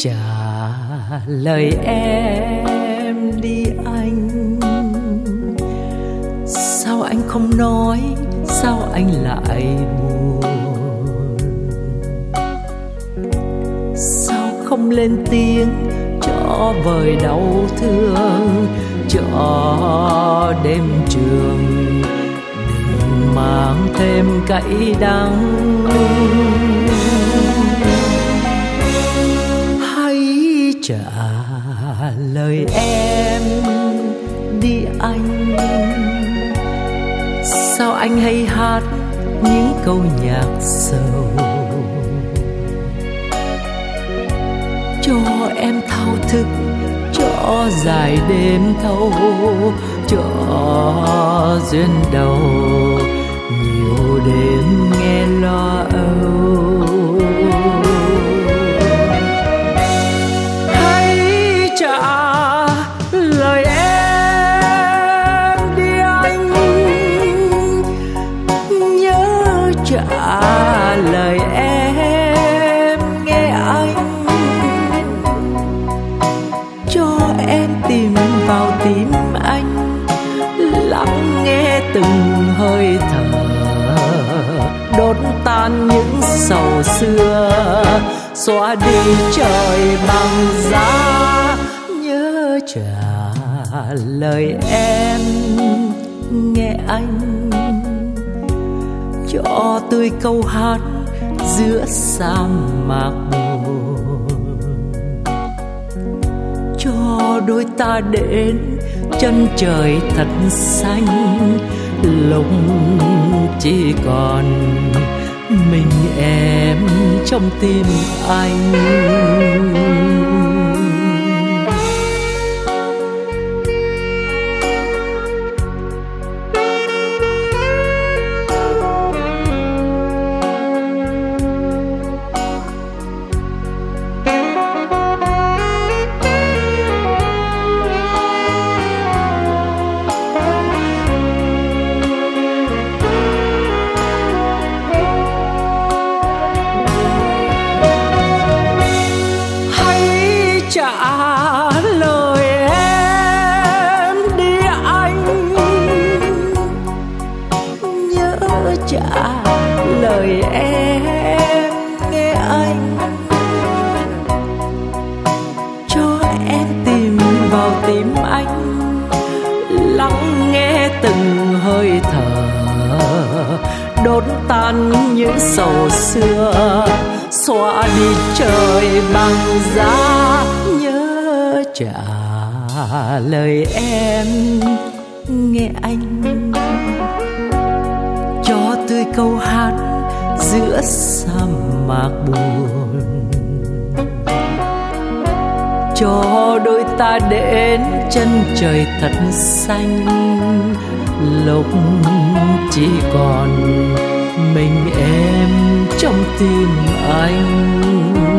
trả lời em đi anh. Sao anh không nói, sao anh lại buồn? Sao không lên tiếng cho vời đau thương, cho đêm trường đừng mang thêm cay đắng. Hãy trả lời em đi anh. Sao anh hay hát những câu nhạc sầu, cho em thao thức, cho dài đêm thâu, cho duyên đầu nhiều đêm nghe lo âu. Hãy trả lời em đi anh, nhớ trả lời em nghe anh, cho em tìm vào tim anh, lắng nghe từng hơi thở, đốt tan những sầu xưa, xóa đi trời bằng giá. Nhớ trả lời em nghe anh, cho tươi câu hát giữa sa mạc buồn, cho đôi ta đến chân trời thật xanh, lúc chỉ còn mình em trong tim anh. Trả lời em đi anh, nhớ trả lời em nghe anh, cho em tìm vào tim anh, lắng nghe từng hơi thở, đốt tan những sầu xưa, xóa đi trời bằng giá. Nhớ trả lời em nghe anh, cho tươi câu hát giữa sa mạc buồn, cho đôi ta đến chân trời thật xanh, lúc chỉ còn mình em trong tim anh.